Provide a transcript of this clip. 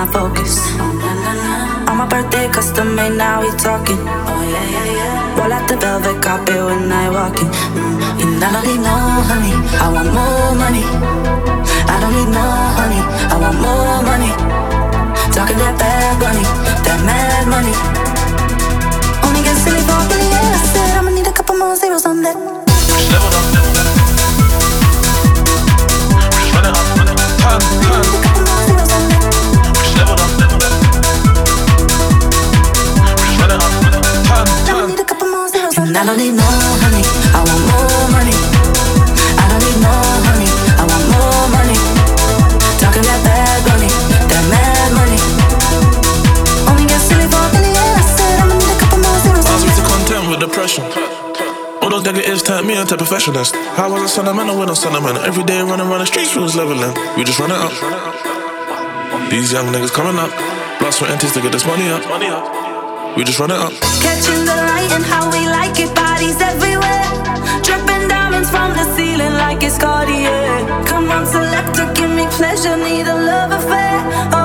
my focus. On my birthday, custom made, now we talking. Oh yeah, yeah, yeah. Roll out the velvet carpet when I walk in. And I don't need no honey, I want more money. I don't need no honey, I want more money. Talking that bad money, that mad money. Only get silly for a billion. I said I'ma need a couple more zeros on that. Level up, just run it up, turn. Just level up, just run it up, turn. And I don't need no honey, I want more money. I don't need no honey, I want more money. Talking that bad money, that mad money. Only get silly for a billion. I said I'ma need a couple more zeros. I was to content with depression. All those negatives turned me into perfectionist. How was a sentimental with no sentiment? Every day running around the streets, we was leveling. We just run it up. These young niggas coming up. Blood, sweat and tears to get this money up. We just run it up. Catching the light and how we like it, bodies everywhere. Dripping diamonds from the ceiling like it's Cartier. Come on, selector, give me pleasure, need a love affair. Oh,